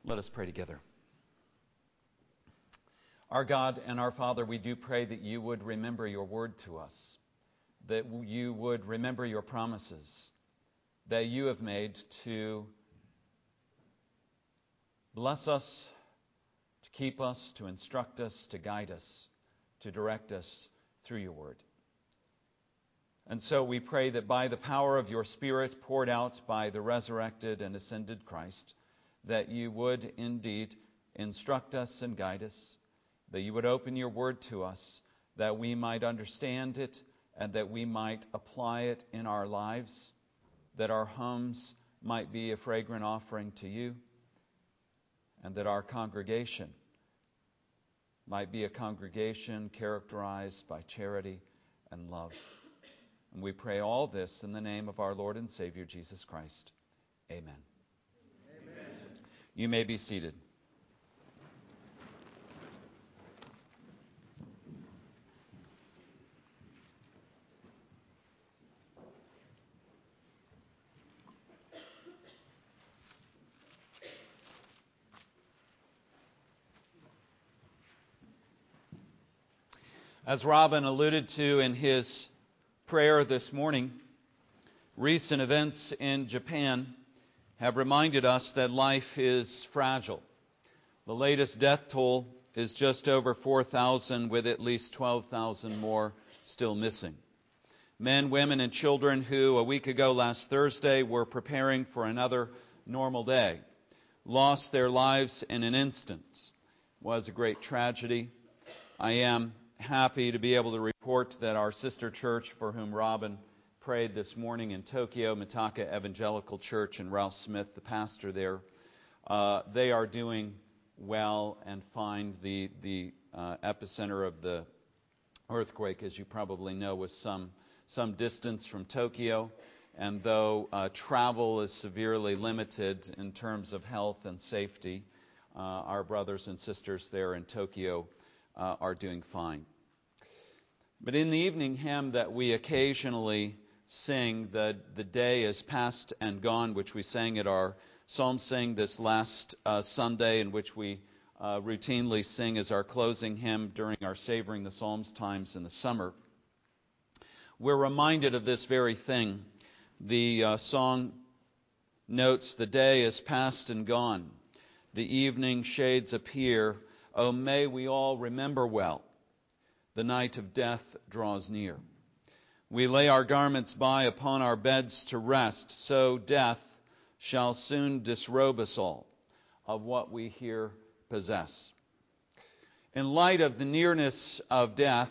Let us pray together. Our God and our Father, we do pray that you would remember your word to us, that you would remember your promises that you have made to bless us, to keep us, to instruct us, to guide us, to direct us through your word. And so we pray that by the power of your Spirit poured out by the resurrected and ascended Christ, that you would indeed instruct us and guide us, that you would open your word to us, that we might understand it and that we might apply it in our lives, that our homes might be a fragrant offering to you, and that our congregation might be a congregation characterized by charity and love. And we pray all this in the name of our Lord and Savior, Jesus Christ. Amen. You may be seated. As Robin alluded to in his prayer this morning, recent events in Japan have reminded us that life is fragile. The latest death toll is just over 4,000, with at least 12,000 more still missing. Men, women, and children who a week ago last Thursday were preparing for another normal day lost their lives in an instant. It was a great tragedy. I am happy to be able to report that our sister church for whom Robin prayed this morning in Tokyo, Mitaka Evangelical Church, and Ralph Smith, the pastor there, they are doing well and fine. The epicenter of the earthquake, as you probably know, was some distance from Tokyo. And though travel is severely limited in terms of health and safety, our brothers and sisters there in Tokyo are doing fine. But in the evening hymn that we occasionally sing, the day is past and gone, which we sang at our psalm sing this last Sunday, and which we routinely sing as our closing hymn during our Savoring the Psalms times in the summer, we're reminded of this very thing. The song notes, "The day is past and gone. The evening shades appear. Oh, may we all remember well. The night of death draws near. We lay our garments by upon our beds to rest, so death shall soon disrobe us all of what we here possess." In light of the nearness of death,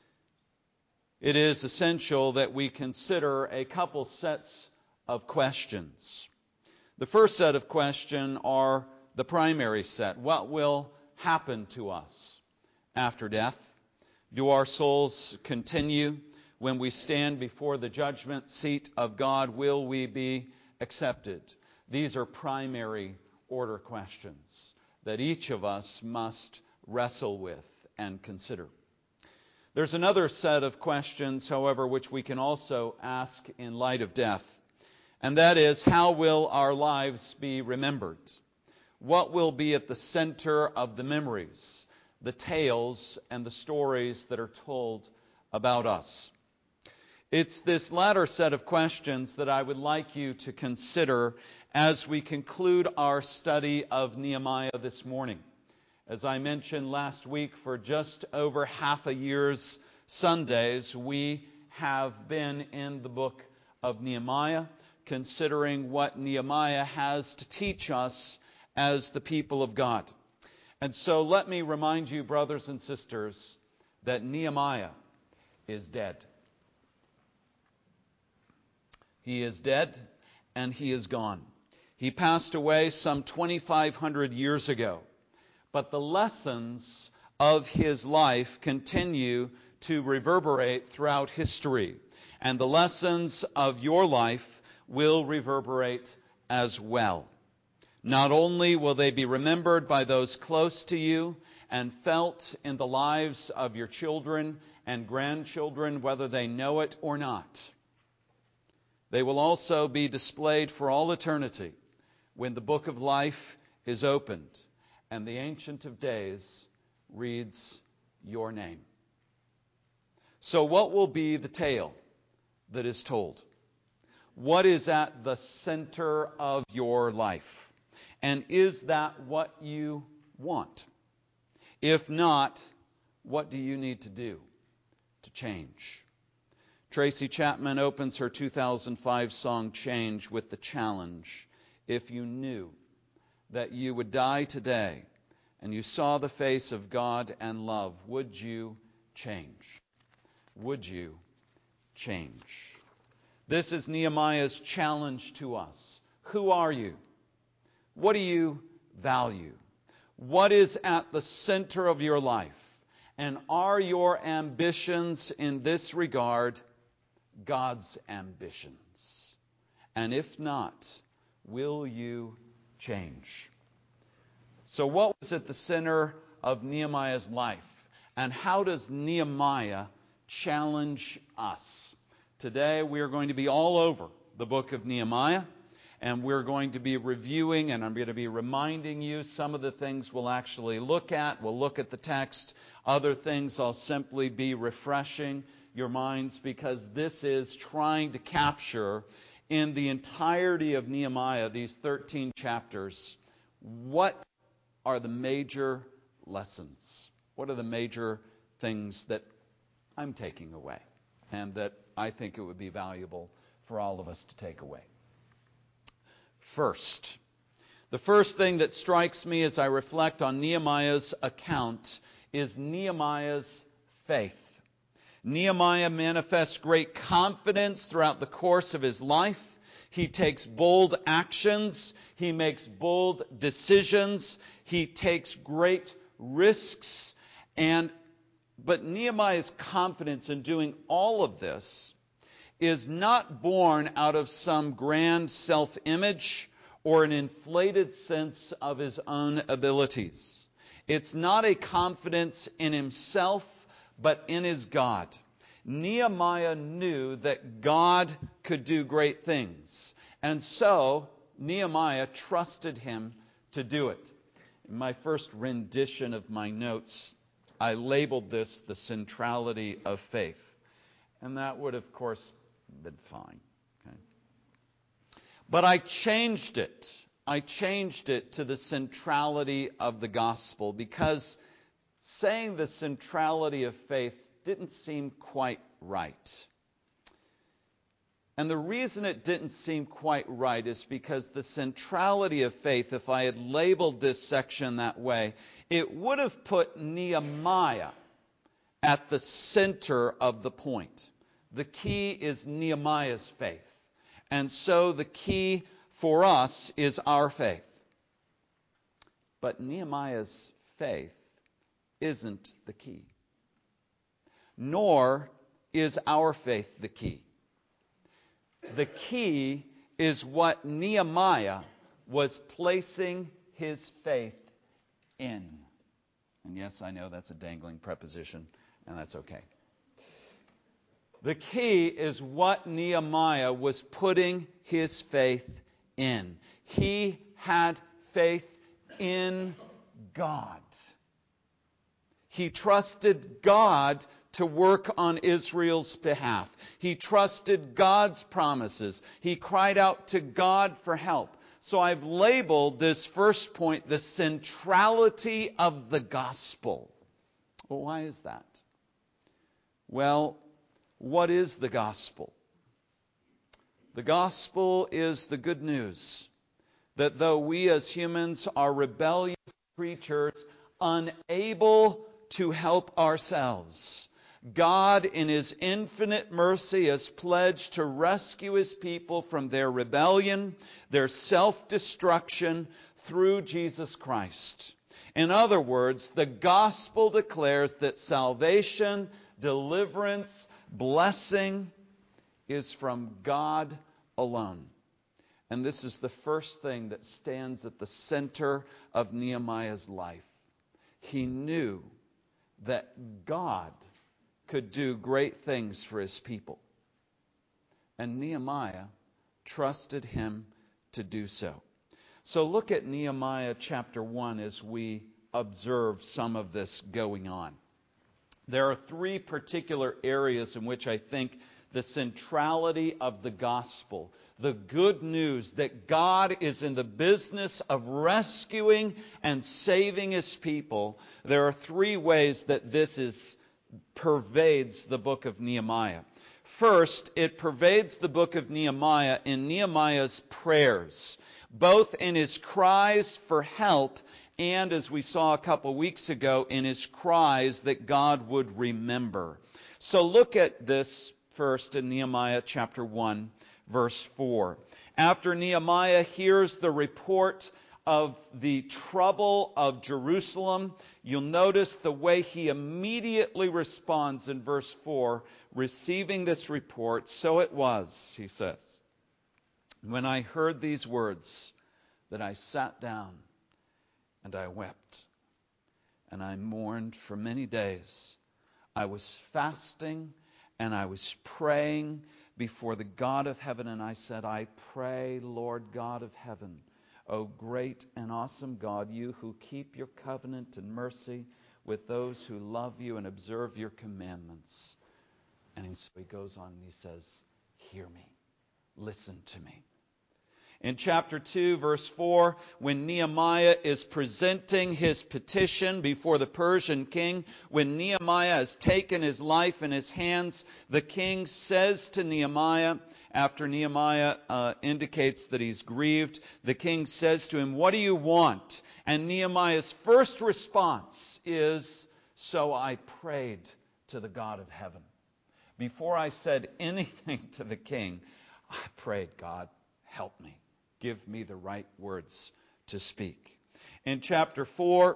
it is essential that we consider a couple sets of questions. The first set of questions are the primary set. What will happen to us after death? Do our souls continue when we stand before the judgment seat of God? Will we be accepted? These are primary order questions that each of us must wrestle with and consider. There's another set of questions, however, which we can also ask in light of death, and that is, how will our lives be remembered? What will be at the center of the memories, the tales, and the stories that are told about us? It's this latter set of questions that I would like you to consider as we conclude our study of Nehemiah this morning. As I mentioned last week, for just over half a year's Sundays, we have been in the book of Nehemiah, considering what Nehemiah has to teach us as the people of God. And so let me remind you, brothers and sisters, that Nehemiah is dead. He is dead, and he is gone. He passed away some 2,500 years ago. But the lessons of his life continue to reverberate throughout history. And the lessons of your life will reverberate as well. Not only will they be remembered by those close to you and felt in the lives of your children and grandchildren, whether they know it or not, they will also be displayed for all eternity when the book of life is opened, and the Ancient of Days reads your name. So what will be the tale that is told? What is at the center of your life? And is that what you want? If not, what do you need to do to change? Tracy Chapman opens her 2005 song Change with the challenge: if you knew that you would die today and you saw the face of God and love, would you change? Would you change? This is Nehemiah's challenge to us. Who are you? What do you value? What is at the center of your life? And are your ambitions in this regard God's ambitions? And if not, will you change? So what was at the center of Nehemiah's life? And how does Nehemiah challenge us? Today we are going to be all over the book of Nehemiah, and we're going to be reviewing, and I'm going to be reminding you some of the things we'll actually look at. We'll look at the text. Other things I'll simply be refreshing your minds, because this is trying to capture in the entirety of Nehemiah, these 13 chapters, what are the major lessons? What are the major things that I'm taking away and that I think it would be valuable for all of us to take away? First, the first thing that strikes me as I reflect on Nehemiah's account is Nehemiah's faith. Nehemiah manifests great confidence throughout the course of his life. He takes bold actions. He makes bold decisions. He takes great risks. But Nehemiah's confidence in doing all of this is not born out of some grand self-image or an inflated sense of his own abilities. It's not a confidence in himself, but in his God. Nehemiah knew that God could do great things, and so Nehemiah trusted him to do it. In my first rendition of my notes, I labeled this the centrality of faith, and that would, of course, been fine. Okay? But I changed it. I changed it to the centrality of the gospel, because saying the centrality of faith didn't seem quite right. And the reason it didn't seem quite right is because the centrality of faith, if I had labeled this section that way, it would have put Nehemiah at the center of the point. The key is Nehemiah's faith. And so the key for us is our faith. But Nehemiah's faith isn't the key. Nor is our faith the key. The key is what Nehemiah was placing his faith in. And yes, I know that's a dangling preposition, and that's okay. The key is what Nehemiah was putting his faith in. He had faith in God. He trusted God to work on Israel's behalf. He trusted God's promises. He cried out to God for help. So I've labeled this first point the centrality of the gospel. Well, why is that? Well, what is the gospel? The gospel is the good news that though we as humans are rebellious creatures, unable to help ourselves, God in His infinite mercy has pledged to rescue His people from their rebellion, their self-destruction through Jesus Christ. In other words, the gospel declares that salvation, deliverance, blessing is from God alone. And this is the first thing that stands at the center of Nehemiah's life. He knew that God could do great things for His people. And Nehemiah trusted Him to do so. So look at Nehemiah chapter 1 as we observe some of this going on. There are three particular areas in which I think the centrality of the gospel, the good news that God is in the business of rescuing and saving His people, there are three ways that pervades the book of Nehemiah. First, it pervades the book of Nehemiah in Nehemiah's prayers, both in his cries for help and, as we saw a couple weeks ago, in his cries that God would remember. So look at this first in Nehemiah chapter 1, verse 4. After Nehemiah hears the report of the trouble of Jerusalem, you'll notice the way he immediately responds in verse 4, receiving this report. So it was, he says, when I heard these words, that I sat down and I wept, and I mourned for many days. I was fasting and I was praying before the God of heaven, and I said, I pray, Lord God of heaven, O great and awesome God, you who keep your covenant and mercy with those who love you and observe your commandments. And so he goes on and he says, hear me, listen to me. In chapter 2, verse 4, when Nehemiah is presenting his petition before the Persian king, when Nehemiah has taken his life in his hands, the king says to Nehemiah, after Nehemiah indicates that he's grieved, the king says to him, what do you want? And Nehemiah's first response is, so I prayed to the God of heaven. Before I said anything to the king, I prayed, God, help me. Give me the right words to speak. In chapter 4,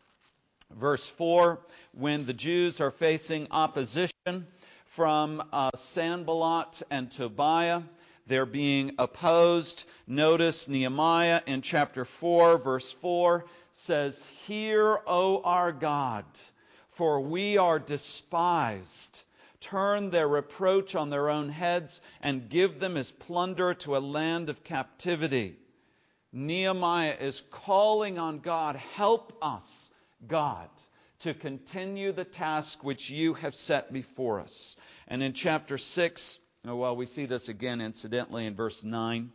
verse 4, when the Jews are facing opposition from Sanballat and Tobiah, they're being opposed. Notice Nehemiah in chapter 4, verse 4 says, hear, O our God, for we are despised. Turn their reproach on their own heads and give them as plunder to a land of captivity. Nehemiah is calling on God, help us, God, to continue the task which you have set before us. And in chapter 6, we see this again incidentally in verse 9,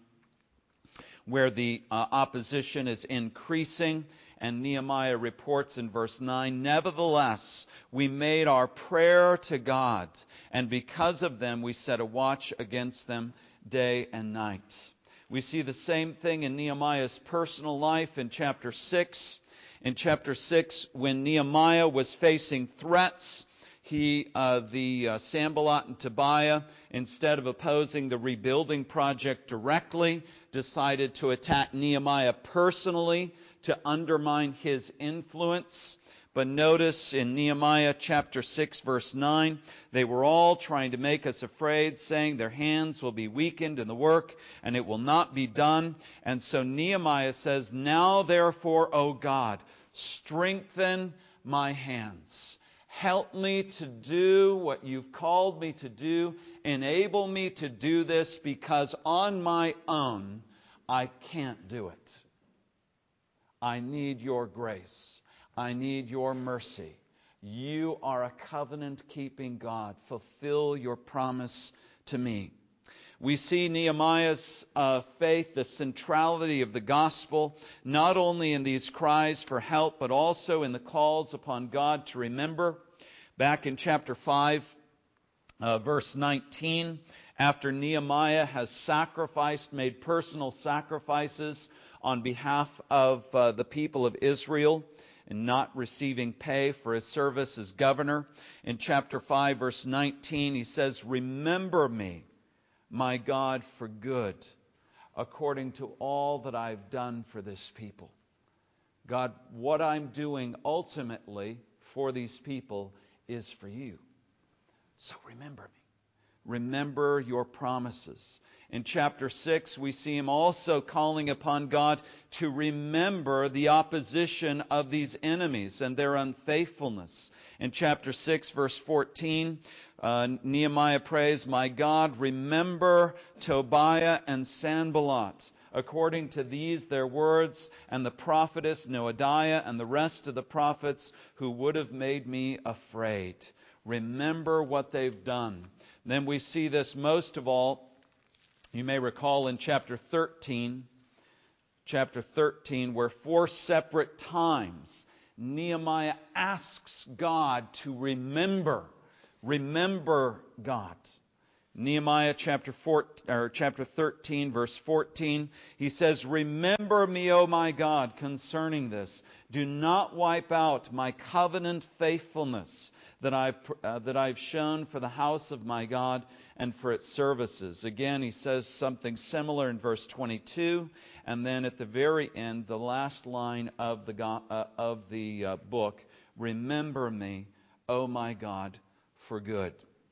where the opposition is increasing. And Nehemiah reports in verse 9, nevertheless, we made our prayer to God, and because of them we set a watch against them day and night. We see the same thing in Nehemiah's personal life in chapter 6. In chapter 6, when Nehemiah was facing threats, Sanballat and Tobiah, instead of opposing the rebuilding project directly, decided to attack Nehemiah personally to undermine his influence. But notice in Nehemiah chapter 6, verse 9, they were all trying to make us afraid, saying their hands will be weakened in the work, and it will not be done. And so Nehemiah says, now therefore, O God, strengthen my hands. Help me to do what you've called me to do. Enable me to do this, because on my own, I can't do it. I need your grace. I need your mercy. You are a covenant-keeping God. Fulfill your promise to me. We see Nehemiah's faith, the centrality of the gospel, not only in these cries for help, but also in the calls upon God to remember. Back in chapter 5, verse 19, after Nehemiah has made personal sacrifices on behalf of the people of Israel and not receiving pay for his service as governor. In chapter 5, verse 19, he says, remember me, my God, for good, according to all that I've done for this people. God, what I'm doing ultimately for these people is for you. So remember me. Remember your promises. In chapter 6, we see him also calling upon God to remember the opposition of these enemies and their unfaithfulness. In chapter 6, verse 14, Nehemiah prays, my God, remember Tobiah and Sanballat, according to these their words, and the prophetess Noadiah and the rest of the prophets who would have made me afraid. Remember what they've done. Then we see this most of all, you may recall in chapter 13, where 4 separate times Nehemiah asks God to remember God. Nehemiah chapter 13, verse 14, he says, "Remember me, O my God, concerning this. Do not wipe out my covenant faithfulness that I've shown for the house of my God and for its services." Again, he says something similar in verse 22, and then at the very end, the last line of the book, "Remember me, O my God, for good."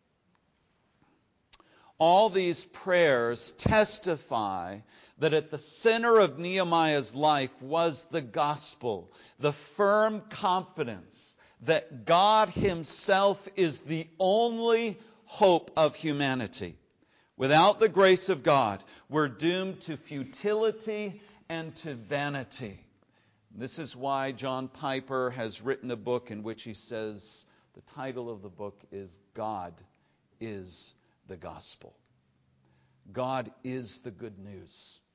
All these prayers testify that at the center of Nehemiah's life was the gospel, the firm confidence that God Himself is the only hope of humanity. Without the grace of God, we're doomed to futility and to vanity. This is why John Piper has written a book in which he says, the title of the book is "God is the Gospel." God is the good news.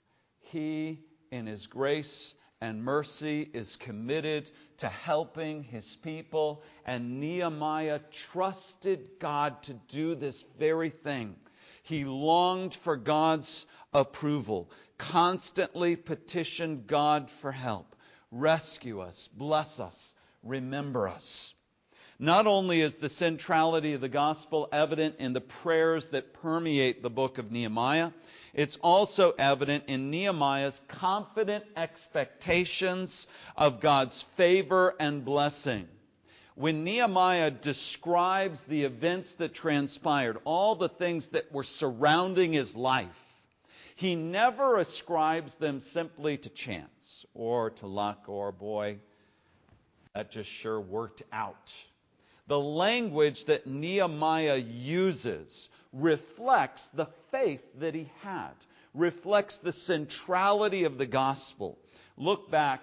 He, in His grace and mercy, is committed to helping His people, and Nehemiah trusted God to do this very thing. He longed for God's approval, constantly petitioned God for help. Rescue us, bless us, remember us. Not only is the centrality of the gospel evident in the prayers that permeate the book of Nehemiah, it's also evident in Nehemiah's confident expectations of God's favor and blessing. When Nehemiah describes the events that transpired, all the things that were surrounding his life, he never ascribes them simply to chance or to luck or, boy, that just sure worked out. The language that Nehemiah uses reflects the faith that he had, reflects the centrality of the gospel. Look back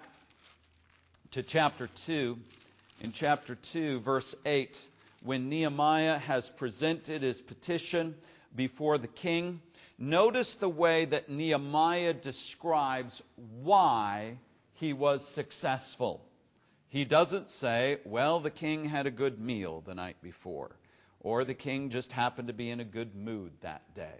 to chapter 2. In chapter 2, verse 8, when Nehemiah has presented his petition before the king, notice the way that Nehemiah describes why he was successful. He doesn't say, well, the king had a good meal the night before, or the king just happened to be in a good mood that day.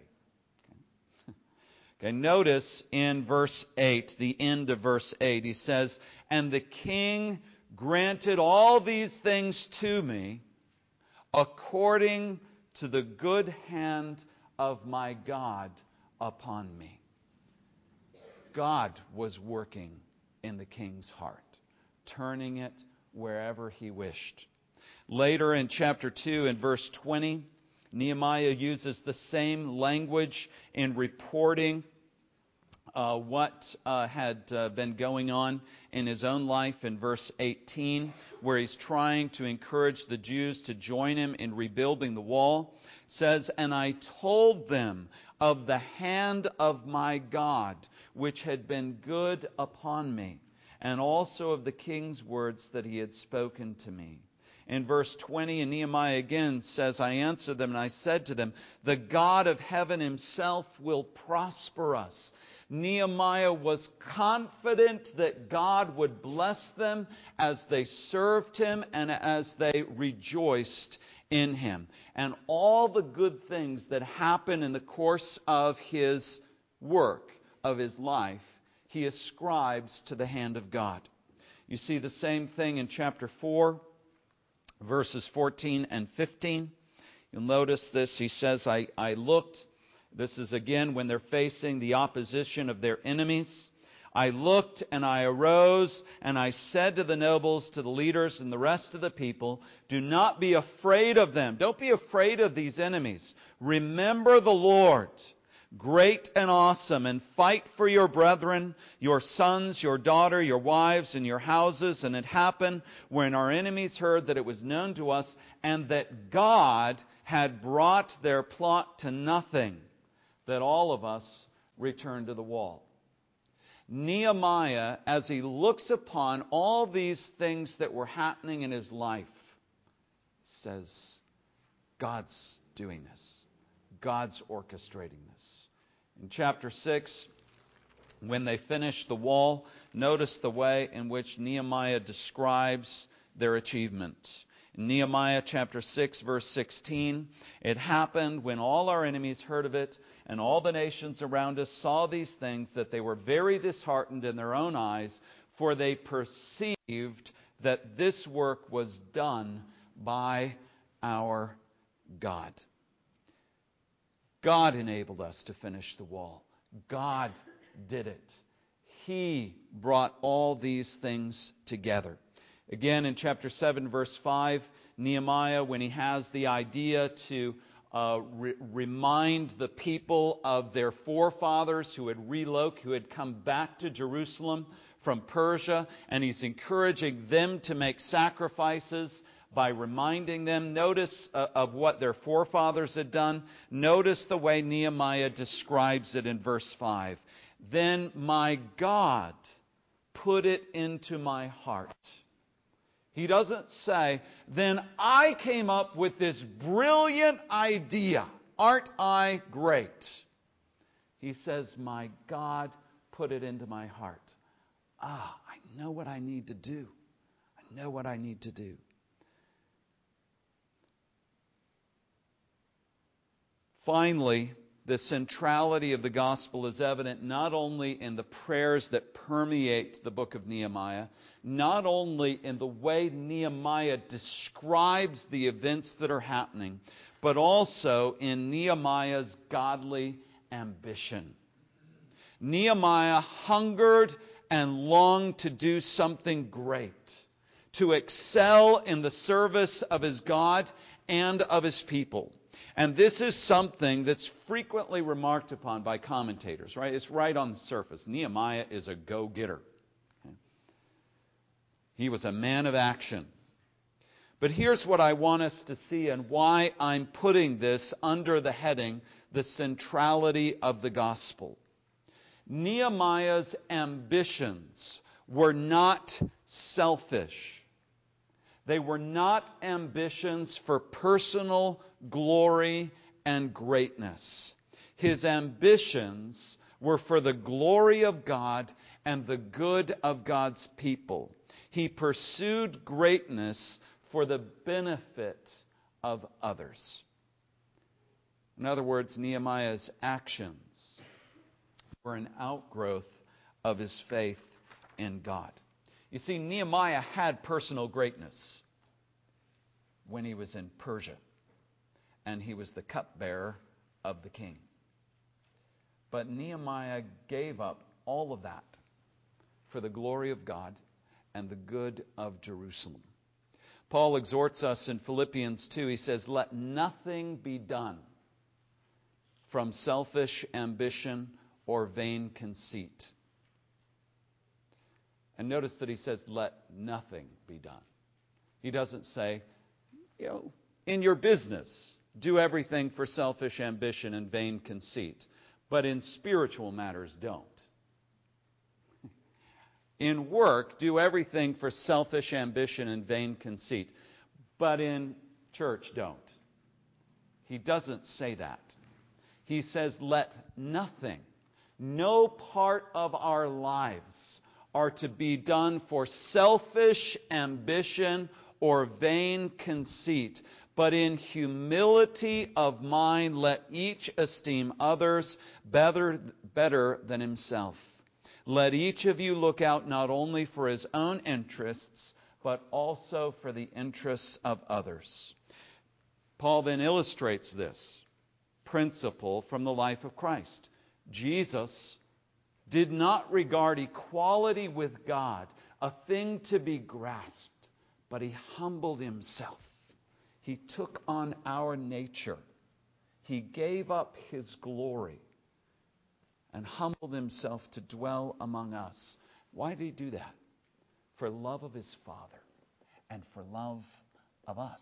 Okay, notice in verse 8, the end of verse 8, he says, "And the king granted all these things to me according to the good hand of my God upon me." God was working in the king's heart, turning it wherever He wished. Later in chapter 2, in verse 20, Nehemiah uses the same language in reporting what had been going on in his own life in verse 18, where he's trying to encourage the Jews to join him in rebuilding the wall. It says, "And I told them of the hand of my God, which had been good upon me, and also of the king's words that he had spoken to me." In verse 20, and Nehemiah again says, "I answered them and I said to them, the God of heaven Himself will prosper us." Nehemiah was confident that God would bless them as they served Him and as they rejoiced in Him. And all the good things that happen in the course of his work, of his life, he ascribes to the hand of God. You see the same thing in chapter 4, verses 14 and 15. You'll notice this. He says, I looked. This is again when they're facing the opposition of their enemies. "I looked and I arose and I said to the nobles, to the leaders and the rest of the people, do not be afraid of them." Don't be afraid of these enemies. "Remember the Lord, great and awesome, and fight for your brethren, your sons, your daughter, your wives, and your houses." And it happened when our enemies heard that it was known to us, and that God had brought their plot to nothing, that all of us returned to the wall. Nehemiah, as he looks upon all these things that were happening in his life, says, God's doing this. God's orchestrating this. In chapter 6, when they finish the wall, notice the way in which Nehemiah describes their achievement. In Nehemiah chapter 6, verse 16, it happened when all our enemies heard of it, and all the nations around us saw these things, that they were very disheartened in their own eyes, for they perceived that this work was done by our God. God enabled us to finish the wall. God did it. He brought all these things together. Again, in chapter 7, verse 5, Nehemiah, when he has the idea to remind the people of their forefathers who had come back to Jerusalem from Persia, and he's encouraging them to make sacrifices by reminding them, notice of what their forefathers had done. Notice the way Nehemiah describes it in verse 5. Then my God put it into my heart. He doesn't say, then I came up with this brilliant idea. Aren't I great? He says, my God put it into my heart. I know what I need to do. I know what I need to do. Finally, the centrality of the gospel is evident not only in the prayers that permeate the book of Nehemiah, not only in the way Nehemiah describes the events that are happening, but also in Nehemiah's godly ambition. Nehemiah hungered and longed to do something great, to excel in the service of his God and of his people. And this is something that's frequently remarked upon by commentators, right? It's right on the surface. Nehemiah is a go-getter. He was a man of action. But here's what I want us to see and why I'm putting this under the heading, the centrality of the gospel. Nehemiah's ambitions were not selfish. They were not ambitions for personal glory and greatness. His ambitions were for the glory of God and the good of God's people. He pursued greatness for the benefit of others. In other words, Nehemiah's actions were an outgrowth of his faith in God. You see, Nehemiah had personal greatness when he was in Persia, and he was the cupbearer of the king. But Nehemiah gave up all of that for the glory of God and the good of Jerusalem. Paul exhorts us in Philippians 2. He says, let nothing be done from selfish ambition or vain conceit. And notice that he says, let nothing be done. He doesn't say, in your business, do everything for selfish ambition and vain conceit. But in spiritual matters, don't. In work, do everything for selfish ambition and vain conceit. But in church, don't. He doesn't say that. He says, let nothing, no part of our lives are to be done for selfish ambition or vain conceit, but in humility of mind let each esteem others better than himself. Let each of you look out not only for his own interests, but also for the interests of others. Paul then illustrates this principle from the life of Christ. Jesus did not regard equality with God a thing to be grasped, but he humbled himself. He took on our nature. He gave up his glory and humbled himself to dwell among us. Why did he do that? For love of his Father and for love of us.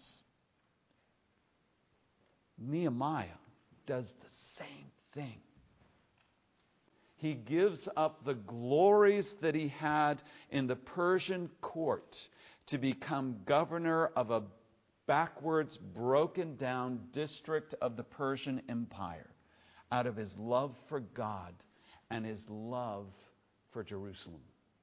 Nehemiah does the same thing. He gives up the glories that he had in the Persian court to become governor of a backwards, broken down district of the Persian Empire out of his love for God and his love for Jerusalem.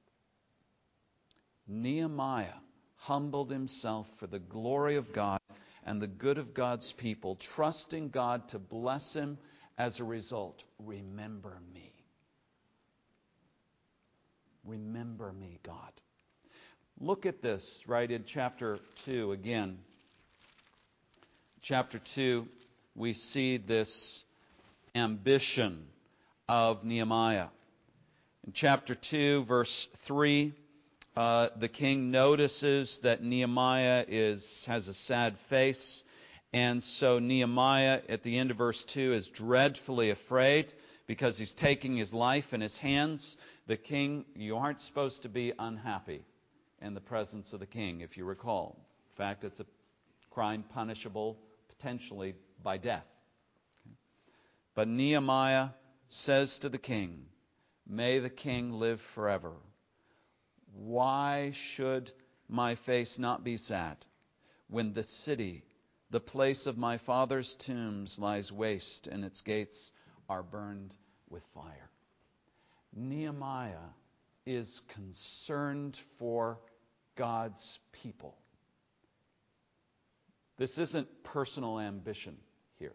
Nehemiah humbled himself for the glory of God and the good of God's people, trusting God to bless him as a result. Remember me. Remember me, God. Look at this right in chapter 2 again. Chapter 2, we see this ambition of Nehemiah. In chapter 2, verse 3, the king notices that Nehemiah has a sad face, and so Nehemiah, at the end of verse 2, is dreadfully afraid because he's taking his life in his hands. The king, you aren't supposed to be unhappy in the presence of the king, if you recall. In fact, it's a crime punishable potentially by death. But Nehemiah says to the king, "May the king live forever. Why should my face not be sad when the city, the place of my father's tombs, lies waste and its gates are burned with fire?" Nehemiah is concerned for God's people. This isn't personal ambition here.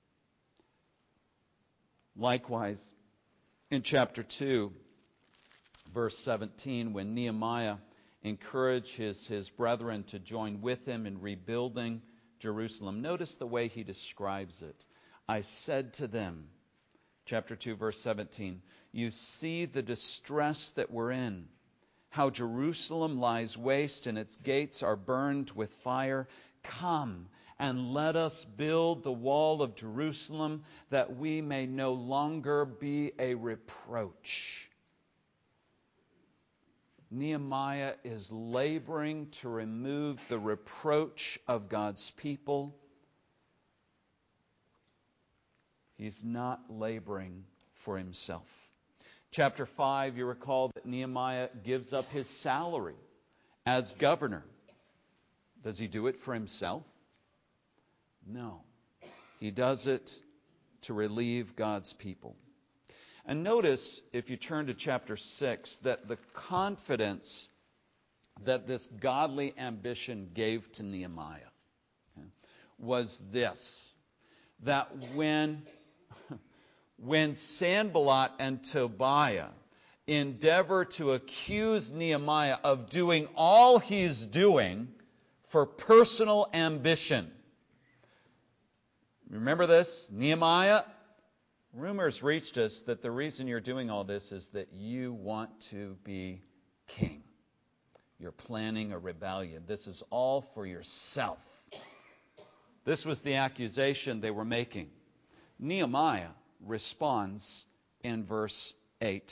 Likewise, in chapter 2, verse 17, when Nehemiah encourages his brethren to join with him in rebuilding Jerusalem, notice the way he describes it. I said to them, chapter 2, verse 17, "You see the distress that we're in, how Jerusalem lies waste and its gates are burned with fire. Come and let us build the wall of Jerusalem that we may no longer be a reproach." Nehemiah is laboring to remove the reproach of God's people. He's not laboring for himself. Chapter 5, you recall that Nehemiah gives up his salary as governor. Does he do it for himself? No. He does it to relieve God's people. And notice, if you turn to chapter 6, that the confidence that this godly ambition gave to Nehemiah was this, that when Sanballat and Tobiah endeavor to accuse Nehemiah of doing all he's doing for personal ambition. Remember this? Nehemiah, rumors reached us that the reason you're doing all this is that you want to be king. You're planning a rebellion. This is all for yourself. This was the accusation they were making. Nehemiah responds in verse 8.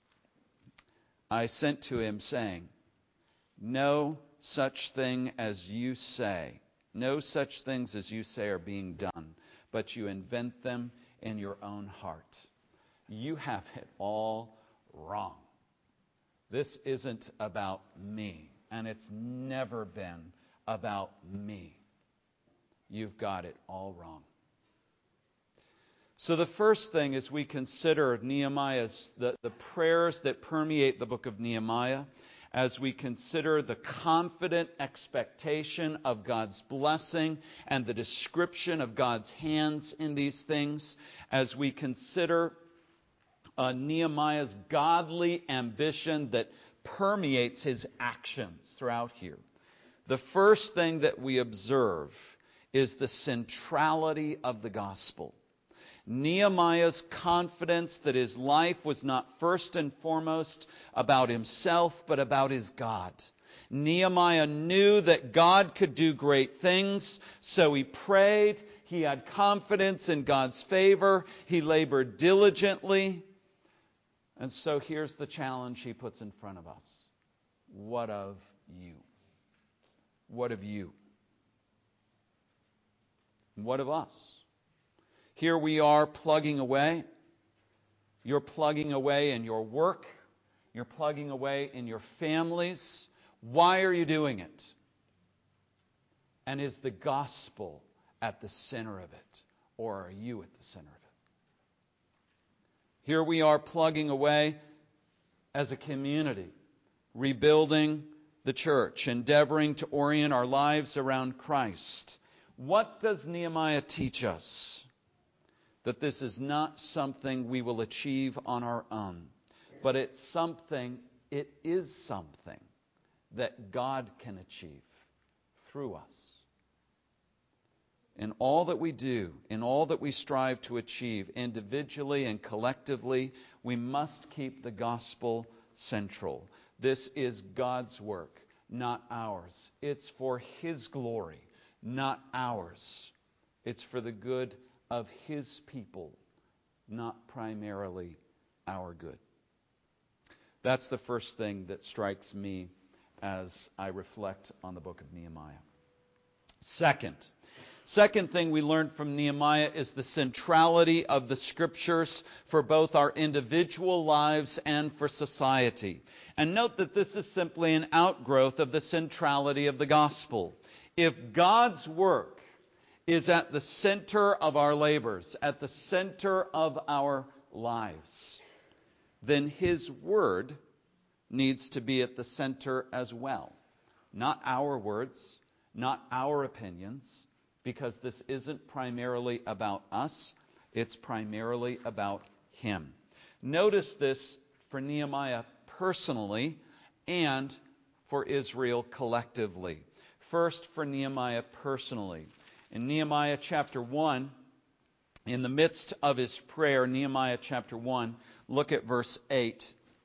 I sent to him saying, No such things as you say are being done, but you invent them in your own heart. You have it all wrong. This isn't about me, and it's never been about me. You've got it all wrong. So the first thing is we consider Nehemiah's, the prayers that permeate the book of Nehemiah, as we consider the confident expectation of God's blessing and the description of God's hands in these things, as we consider Nehemiah's godly ambition that permeates his actions throughout here. The first thing that we observe is the centrality of the gospel. Nehemiah's confidence that his life was not first and foremost about himself, but about his God. Nehemiah knew that God could do great things, so he prayed. He had confidence in God's favor. He labored diligently. And so here's the challenge he puts in front of us. What of you? What of you? What of us? Here we are plugging away. You're plugging away in your work. You're plugging away in your families. Why are you doing it? And is the gospel at the center of it? Or are you at the center of it? Here we are plugging away as a community, rebuilding the church, endeavoring to orient our lives around Christ. What does Nehemiah teach us? That this is not something we will achieve on our own, but it is something that God can achieve through us. In all that we do, in all that we strive to achieve, individually and collectively, we must keep the gospel central. This is God's work, not ours. It's for His glory, not ours. It's for the good of His people, not primarily our good. That's the first thing that strikes me as I reflect on the book of Nehemiah. Second thing we learn from Nehemiah is the centrality of the Scriptures for both our individual lives and for society. And note that this is simply an outgrowth of the centrality of the gospel. If God's work is at the center of our labors, at the center of our lives, then His Word needs to be at the center as well. Not our words, not our opinions, because this isn't primarily about us, it's primarily about Him. Notice this for Nehemiah personally and for Israel collectively. First, for Nehemiah personally. In Nehemiah chapter 1, in the midst of his prayer, Nehemiah chapter 1, look at verse 8.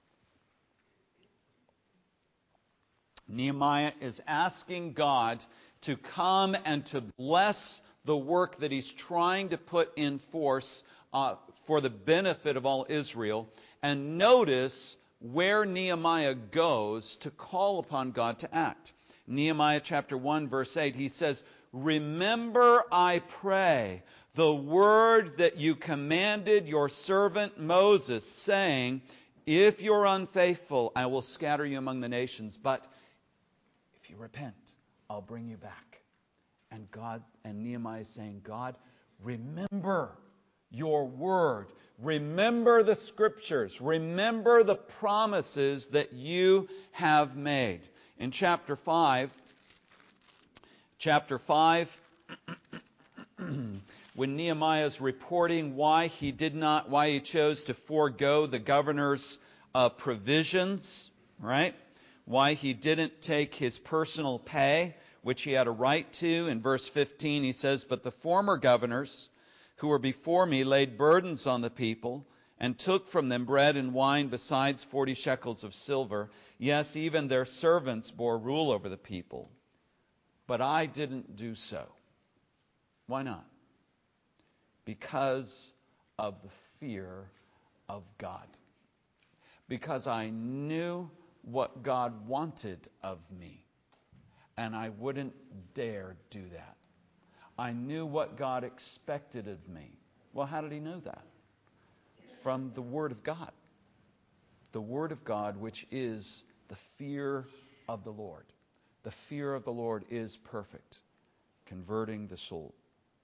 Nehemiah is asking God to come and to bless the work that he's trying to put in force for the benefit of all Israel. And notice where Nehemiah goes to call upon God to act. Nehemiah chapter 1, verse 8, he says, "Remember, I pray, the word that you commanded your servant Moses, saying, if you're unfaithful, I will scatter you among the nations. But if you repent, I'll bring you back." And Nehemiah is saying, God, remember your word. Remember the Scriptures. Remember the promises that you have made. In chapter 5, when Nehemiah is reporting why he chose to forego the governor's provisions, right? Why he didn't take his personal pay, which he had a right to. In verse 15 he says, "But the former governors who were before me laid burdens on the people and took from them bread and wine besides 40 shekels of silver. Yes, even their servants bore rule over the people. But I didn't do so." Why not? Because of the fear of God. Because I knew what God wanted of me, and I wouldn't dare do that. I knew what God expected of me. Well, how did he know that? From the Word of God. The Word of God, which is the fear of the Lord. The fear of the Lord is perfect, converting the soul.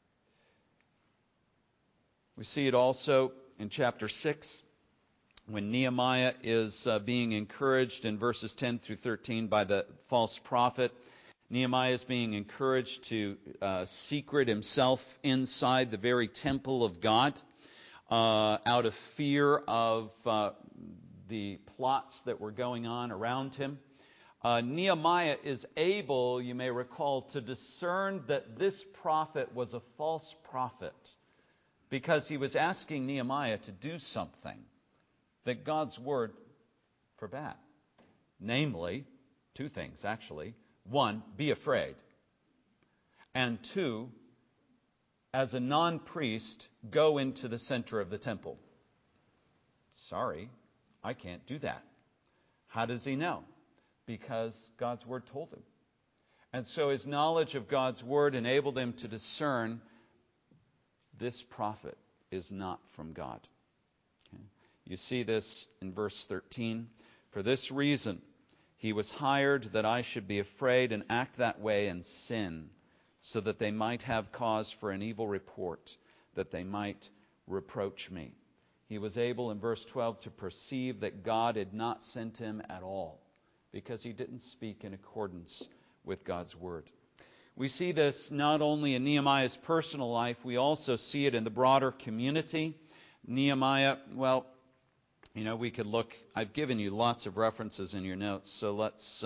We see it also in chapter 6, when Nehemiah is being encouraged in verses 10 through 13 by the false prophet. Nehemiah is being encouraged to secret himself inside the very temple of God out of fear of the plots that were going on around him. Nehemiah is able, you may recall, to discern that this prophet was a false prophet because he was asking Nehemiah to do something that God's Word forbade. Namely, two things actually. One, be afraid. And two, as a non-priest, go into the center of the temple. Sorry, I can't do that. How does he know? Because God's Word told him. And so his knowledge of God's Word enabled him to discern this prophet is not from God. Okay? You see this in verse 13. For this reason, he was hired that I should be afraid and act that way and sin, so that they might have cause for an evil report, that they might reproach me. He was able, in verse 12, to perceive that God had not sent him at all, because he didn't speak in accordance with God's word. We see this not only in Nehemiah's personal life, we also see it in the broader community. Nehemiah, well, we could look, I've given you lots of references in your notes, so let's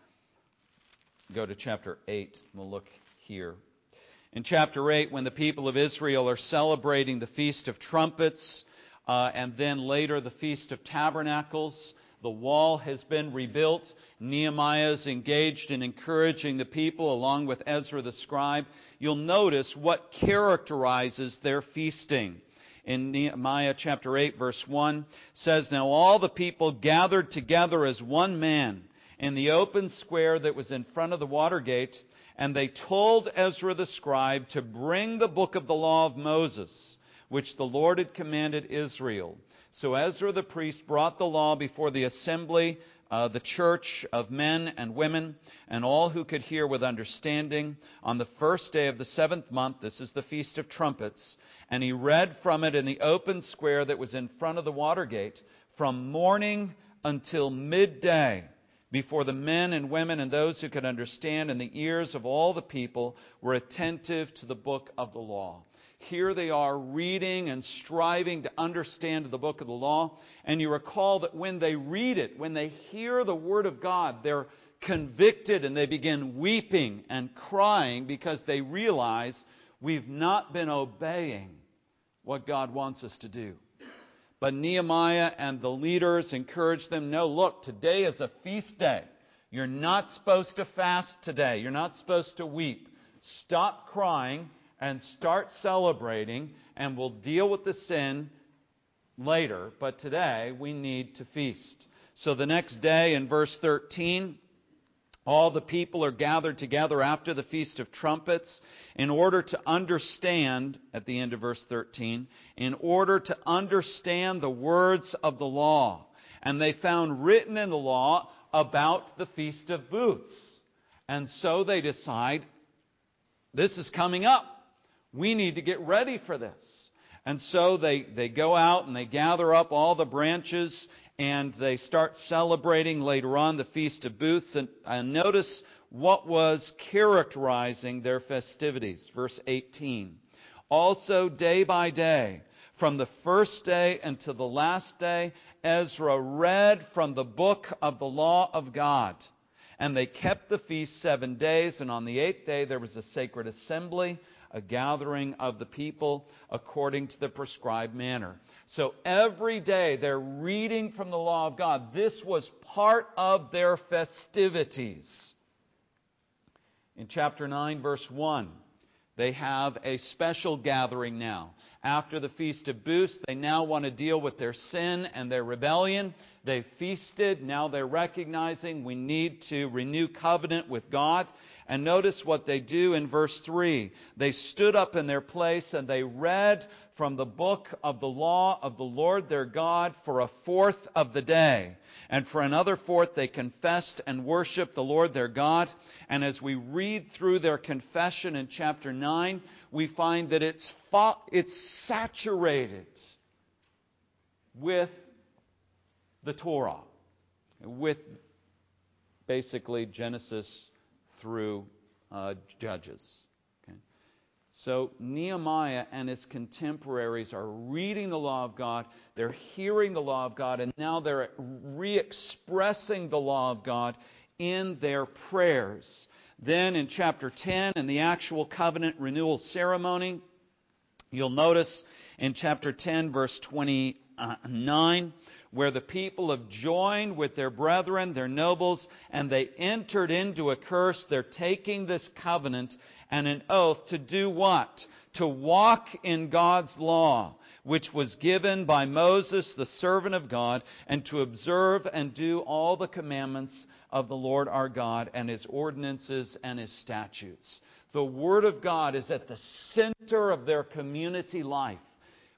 go to chapter 8. We'll look here. In chapter 8, when the people of Israel are celebrating the Feast of Trumpets, and then later the Feast of Tabernacles, the wall has been rebuilt. Nehemiah is engaged in encouraging the people along with Ezra the scribe. You'll notice what characterizes their feasting. In Nehemiah chapter 8, verse 1, says, Now all the people gathered together as one man in the open square that was in front of the water gate, and they told Ezra the scribe to bring the book of the law of Moses, which the Lord had commanded Israel. So Ezra the priest brought the law before the assembly, the church of men and women, and all who could hear with understanding, on the first day of the 7th month. This is the Feast of Trumpets. And he read from it in the open square that was in front of the water gate, from morning until midday, before the men and women and those who could understand, and the ears of all the people were attentive to the book of the law. Here they are reading and striving to understand the book of the law. And you recall that when they read it, when they hear the word of God, they're convicted and they begin weeping and crying because they realize we've not been obeying what God wants us to do. But Nehemiah and the leaders encourage them, no, look, today is a feast day. You're not supposed to fast today. You're not supposed to weep. Stop crying and start celebrating, and we'll deal with the sin later. But today, we need to feast. So the next day, in verse 13, all the people are gathered together after the Feast of Trumpets in order to understand, at the end of verse 13, in order to understand the words of the law. And they found written in the law about the Feast of Booths. And so they decide, this is coming up. We need to get ready for this. And so they go out and they gather up all the branches and they start celebrating later on the Feast of Booths. And notice what was characterizing their festivities. Verse 18. Also day by day, from the first day until the last day, Ezra read from the book of the law of God. And they kept the feast 7 days, and on the 8th day there was a sacred assembly, a gathering of the people according to the prescribed manner. So every day they're reading from the law of God. This was part of their festivities. In chapter 9, verse 1, they have a special gathering now. After the Feast of Booths, they now want to deal with their sin and their rebellion. They feasted. Now they're recognizing we need to renew covenant with God. And notice what they do in verse 3. They stood up in their place and they read from the book of the law of the Lord their God for a fourth of the day. And for another fourth they confessed and worshiped the Lord their God. And as we read through their confession in chapter 9, we find that it's saturated with the Torah, with basically Genesis through Judges. Okay? So Nehemiah and his contemporaries are reading the law of God, they're hearing the law of God, and now they're re-expressing the law of God in their prayers. Then in chapter 10, in the actual covenant renewal ceremony, you'll notice in chapter 10, verse 29, where the people have joined with their brethren, their nobles, and they entered into a curse. They're taking this covenant and an oath to do what? To walk in God's law, which was given by Moses, the servant of God, and to observe and do all the commandments of the Lord our God and His ordinances and His statutes. The Word of God is at the center of their community life.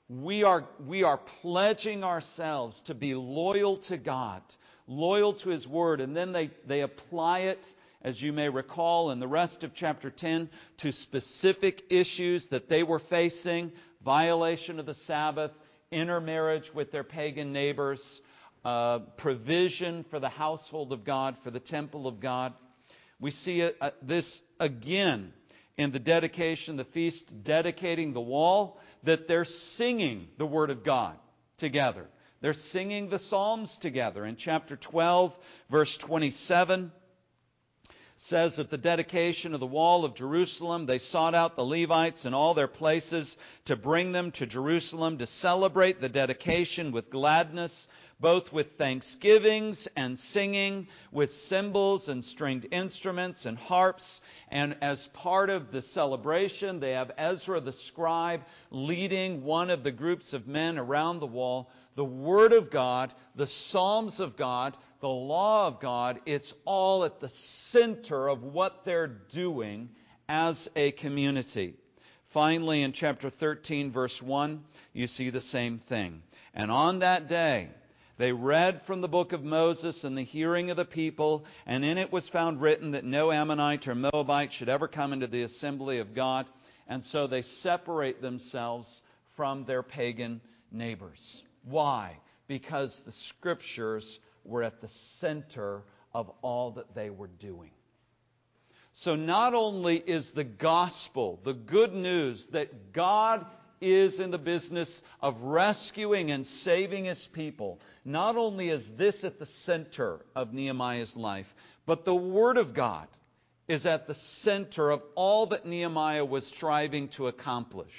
We are pledging ourselves to be loyal to God, loyal to His Word, and then they apply it, as you may recall, in the rest of chapter 10, to specific issues that they were facing: violation of the Sabbath, intermarriage with their pagan neighbors, provision for the household of God, for the temple of God. We see this again in the dedication, the feast dedicating the wall, that they're singing the Word of God together. They're singing the Psalms together. In chapter 12, verse 27, says at the dedication of the wall of Jerusalem, they sought out the Levites in all their places to bring them to Jerusalem to celebrate the dedication with gladness, both with thanksgivings and singing, with cymbals and stringed instruments and harps. And as part of the celebration, they have Ezra the scribe leading one of the groups of men around the wall. The Word of God, the Psalms of God, the law of God, it's all at the center of what they're doing as a community. Finally, in chapter 13, verse 1, you see the same thing. And on that day, they read from the book of Moses in the hearing of the people, and in it was found written that no Ammonite or Moabite should ever come into the assembly of God. And so they separate themselves from their pagan neighbors. Why? Because the Scriptures were at the center of all that they were doing. So not only is the gospel, the good news that God is in the business of rescuing and saving His people, not only is this at the center of Nehemiah's life, but the Word of God is at the center of all that Nehemiah was striving to accomplish.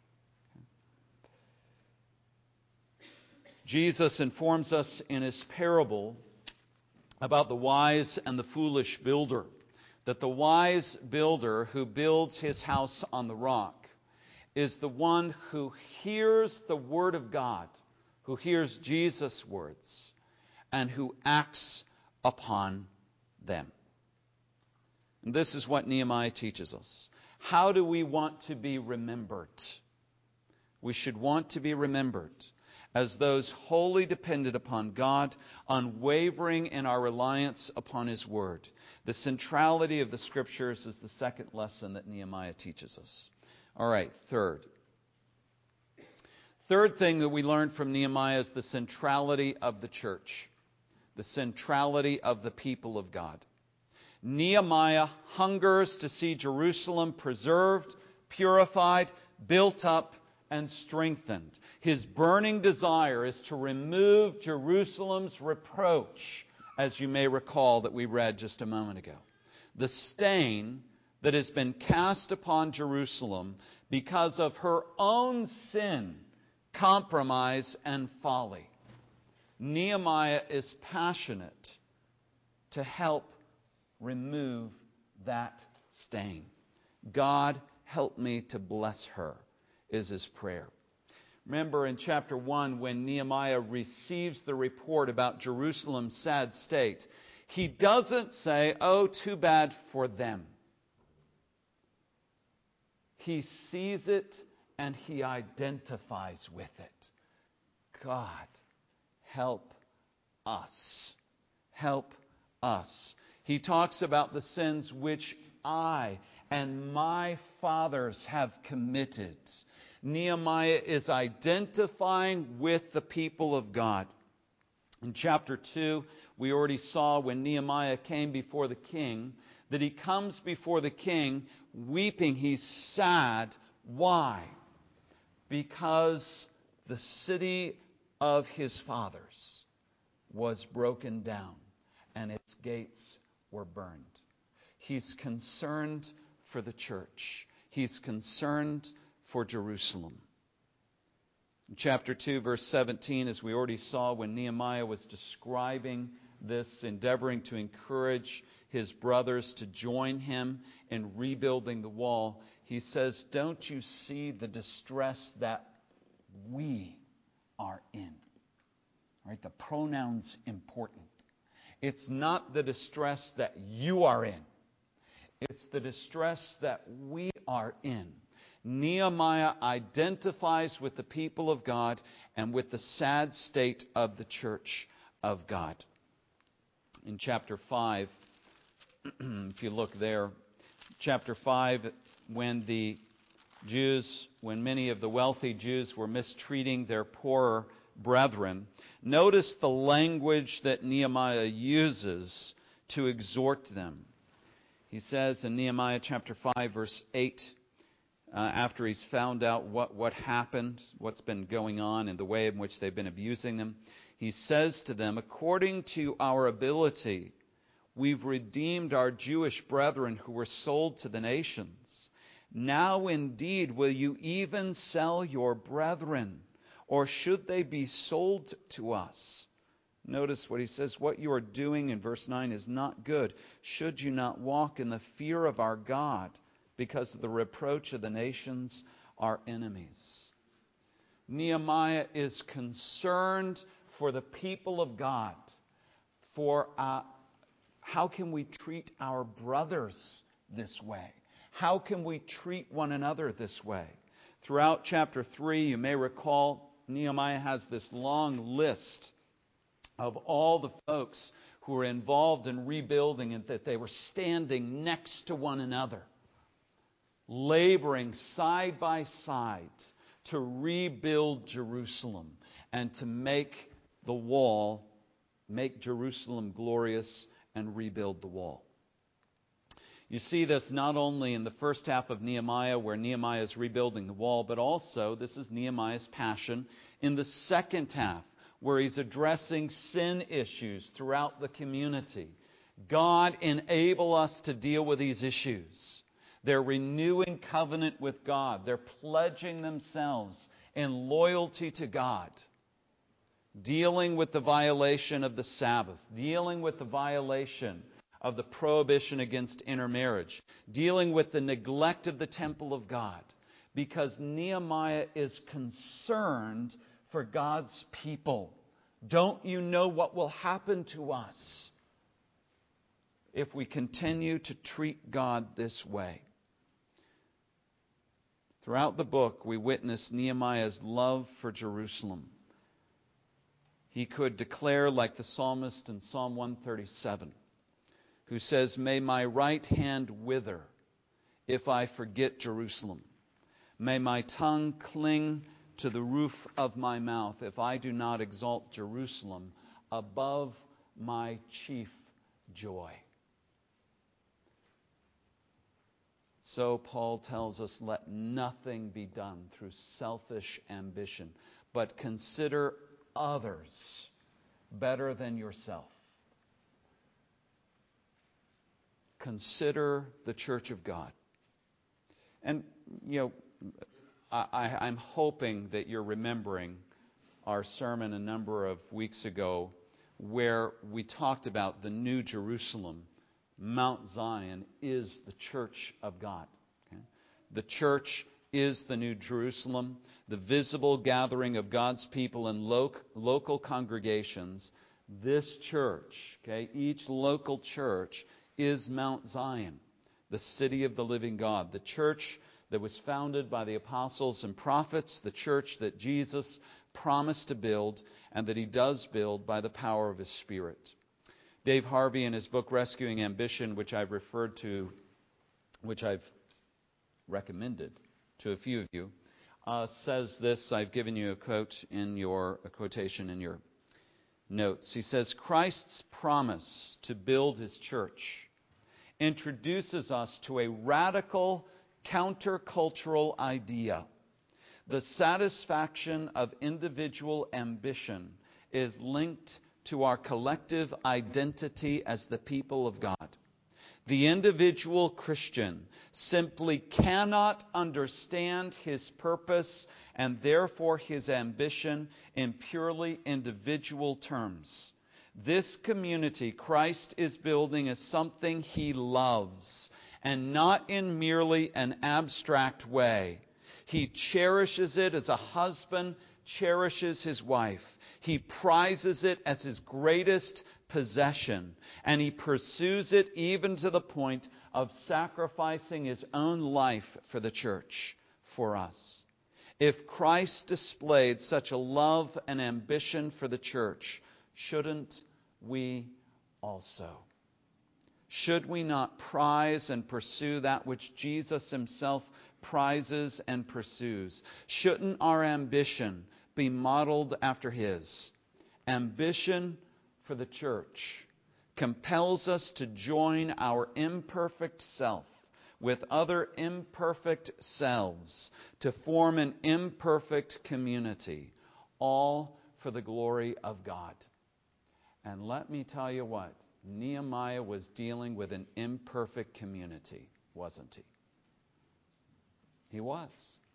Jesus informs us in His parable about the wise and the foolish builder, that the wise builder who builds his house on the rock is the one who hears the Word of God, who hears Jesus' words, and who acts upon them. And this is what Nehemiah teaches us. How do we want to be remembered? We should want to be remembered as those wholly dependent upon God, unwavering in our reliance upon His Word. The centrality of the Scriptures is the second lesson that Nehemiah teaches us. All right, third thing that we learn from Nehemiah is the centrality of the church, the centrality of the people of God. Nehemiah hungers to see Jerusalem preserved, purified, built up, and strengthened. His burning desire is to remove Jerusalem's reproach, as you may recall that we read just a moment ago. The stain that has been cast upon Jerusalem because of her own sin, compromise, and folly. Nehemiah is passionate to help remove that stain. God, help me to bless her, is his prayer. Remember in chapter 1 when Nehemiah receives the report about Jerusalem's sad state, he doesn't say, "Oh, too bad for them." He sees it and he identifies with it. God, help us. Help us. He talks about the sins which I and my fathers have committed. Nehemiah is identifying with the people of God. In chapter 2, we already saw when Nehemiah came before the king, that he comes before the king weeping. He's sad. Why? Because the city of his fathers was broken down and its gates were burned. He's concerned for the church. He's concerned for Jerusalem. In chapter 2, verse 17, as we already saw when Nehemiah was describing this, endeavoring to encourage his brothers to join him in rebuilding the wall, he says, "Don't you see the distress that we are in?" All right, the pronoun's important. It's not the distress that you are in. It's the distress that we are in. Nehemiah identifies with the people of God and with the sad state of the church of God. In chapter 5, if you look there, chapter 5, when many of the wealthy Jews were mistreating their poorer brethren, notice the language that Nehemiah uses to exhort them. He says in Nehemiah chapter 5, verse 8, after he's found out what happened, what's been going on, and the way in which they've been abusing them, he says to them, "According to our ability, we've redeemed our Jewish brethren who were sold to the nations. Now indeed will you even sell your brethren, or should they be sold to us?" Notice what he says, "What you are doing," in verse 9, "is not good. Should you not walk in the fear of our God, because of the reproach of the nations, our enemies?" Nehemiah is concerned for the people of God, for how can we treat our brothers this way? How can we treat one another this way? Throughout chapter 3, you may recall, Nehemiah has this long list of all the folks who were involved in rebuilding and that they were standing next to one another, laboring side by side to rebuild Jerusalem and to make the wall, make Jerusalem glorious and rebuild the wall. You see this not only in the first half of Nehemiah, where Nehemiah is rebuilding the wall, but also this is Nehemiah's passion in the second half, where he's addressing sin issues throughout the community. God, enable us to deal with these issues. They're renewing covenant with God. They're pledging themselves in loyalty to God. Dealing with the violation of the Sabbath. Dealing with the violation of the prohibition against intermarriage. Dealing with the neglect of the temple of God. Because Nehemiah is concerned for God's people. Don't you know what will happen to us if we continue to treat God this way? Throughout the book, we witness Nehemiah's love for Jerusalem. He could declare, like the psalmist in Psalm 137, who says, "May my right hand wither if I forget Jerusalem. May my tongue cling to the roof of my mouth if I do not exalt Jerusalem above my chief joy." So Paul tells us, let nothing be done through selfish ambition, but consider others better than yourself. Consider the church of God. And, I'm hoping that you're remembering our sermon a number of weeks ago where we talked about the New Jerusalem. Mount Zion is the church of God. Okay? The church is the New Jerusalem, the visible gathering of God's people in local congregations. This church, each local church, is Mount Zion, the city of the living God, the church that was founded by the apostles and prophets, the church that Jesus promised to build and that He does build by the power of His Spirit. Dave Harvey, in his book Rescuing Ambition, which I've referred to, which I've recommended to a few of you, says this. I've given you a quotation in your notes. He says, "Christ's promise to build His church introduces us to a radical countercultural idea. The satisfaction of individual ambition is linked to our collective identity as the people of God. The individual Christian simply cannot understand his purpose and therefore his ambition in purely individual terms. This community Christ is building is something He loves, and not in merely an abstract way. He cherishes it as a husband cherishes his wife. He prizes it as his greatest possession, and he pursues it even to the point of sacrificing his own life for the church. for us. If Christ displayed such a love and ambition for the church, shouldn't we also? Should we not prize and pursue that which Jesus himself prizes and pursues? Shouldn't our ambition be modeled after his? Ambition for the church compels us to join our imperfect self with other imperfect selves to form an imperfect community, all for the glory of God. And let me tell you what, Nehemiah was dealing with an imperfect community, wasn't he? He was.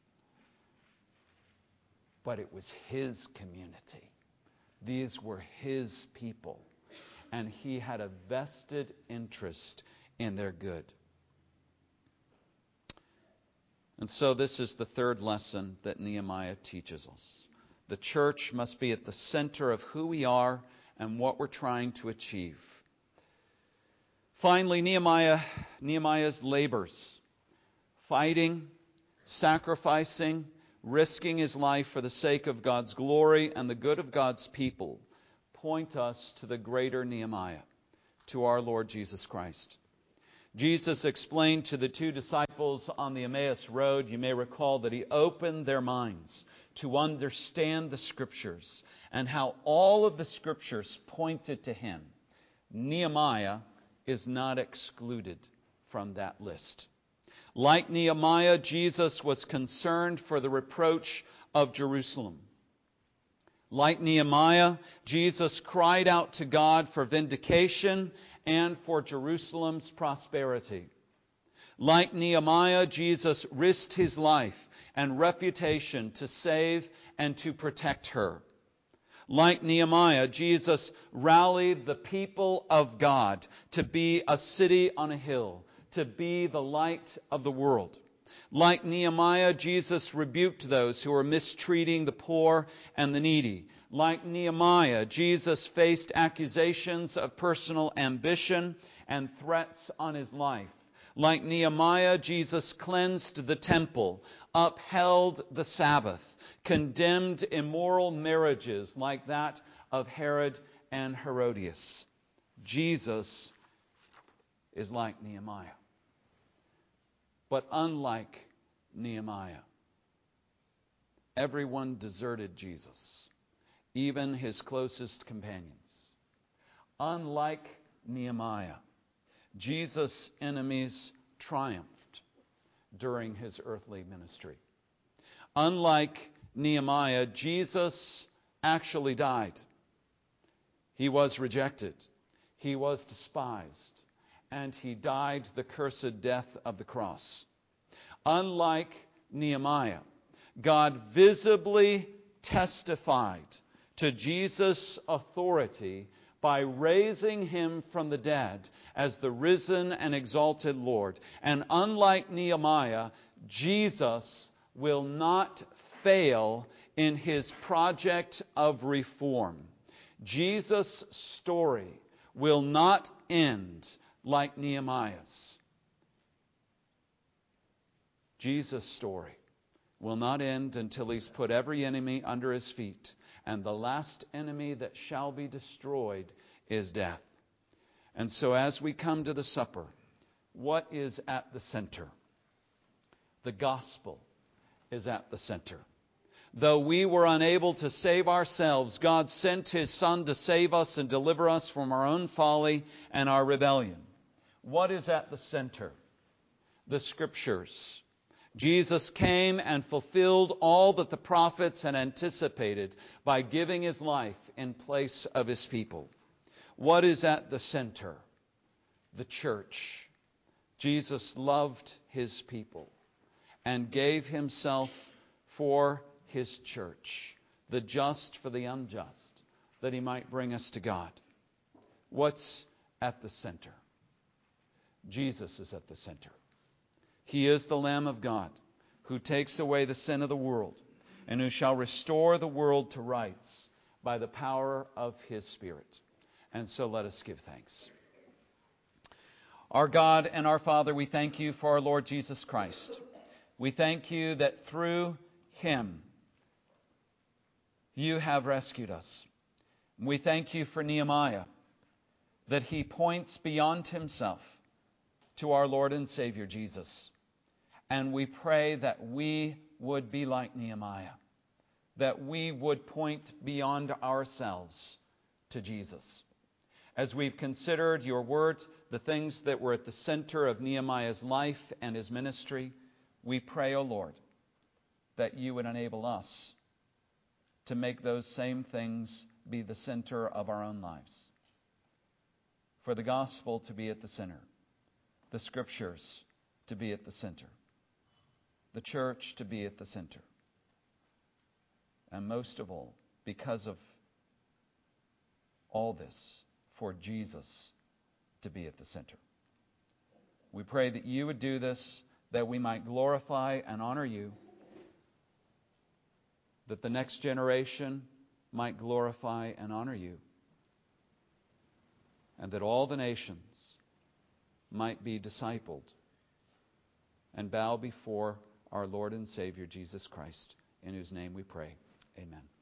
But it was his community. These were his people. And he had a vested interest in their good. And so this is the third lesson that Nehemiah teaches us. The church must be at the center of who we are and what we're trying to achieve. Finally, Nehemiah's labors, fighting, sacrificing, risking his life for the sake of God's glory and the good of God's people, point us to the greater Nehemiah, to our Lord Jesus Christ. Jesus explained to the two disciples on the Emmaus Road, you may recall, that he opened their minds to understand the Scriptures and how all of the Scriptures pointed to him. Nehemiah is not excluded from that list. Like Nehemiah, Jesus was concerned for the reproach of Jerusalem. Like Nehemiah, Jesus cried out to God for vindication and for Jerusalem's prosperity. Like Nehemiah, Jesus risked his life and reputation to save and to protect her. Like Nehemiah, Jesus rallied the people of God to be a city on a hill, to be the light of the world. Like Nehemiah, Jesus rebuked those who were mistreating the poor and the needy. Like Nehemiah, Jesus faced accusations of personal ambition and threats on his life. Like Nehemiah, Jesus cleansed the temple, upheld the Sabbath, condemned immoral marriages like that of Herod and Herodias. Jesus is like Nehemiah. But unlike Nehemiah, everyone deserted Jesus, even his closest companions. Unlike Nehemiah, Jesus' enemies triumphed during his earthly ministry. Unlike Nehemiah, Jesus actually died. He was rejected. He was despised. And he died the cursed death of the cross. Unlike Nehemiah, God visibly testified to Jesus' authority by raising him from the dead as the risen and exalted Lord. And unlike Nehemiah, Jesus will not fail in his project of reform. Jesus' story will not end like Nehemiah's. Jesus' story will not end until he's put every enemy under his feet. And the last enemy that shall be destroyed is death. And so as we come to the supper, what is at the center? The gospel is at the center. Though we were unable to save ourselves, God sent his Son to save us and deliver us from our own folly and our rebellion. What is at the center? The Scriptures. Jesus came and fulfilled all that the prophets had anticipated by giving his life in place of his people. What is at the center? The church. Jesus loved his people and gave himself for his church, the just for the unjust, that he might bring us to God. What's at the center? Jesus is at the center. He is the Lamb of God who takes away the sin of the world and who shall restore the world to rights by the power of his Spirit. And so let us give thanks. Our God and our Father, we thank you for our Lord Jesus Christ, We thank you that through him you have rescued us. We thank you for Nehemiah, that he points beyond himself to our Lord and Savior Jesus. And we pray that we would be like Nehemiah, that we would point beyond ourselves to Jesus. As we've considered your word, the things that were at the center of Nehemiah's life and his ministry, we pray, O Lord, that you would enable us to make those same things be the center of our own lives. For the gospel to be at the center, the scriptures to be at the center, the church to be at the center, and most of all, because of all this, for Jesus to be at the center. We pray that you would do this, that we might glorify and honor you, that the next generation might glorify and honor you, and that all the nations might be discipled and bow before our Lord and Savior Jesus Christ, in whose name we pray. Amen.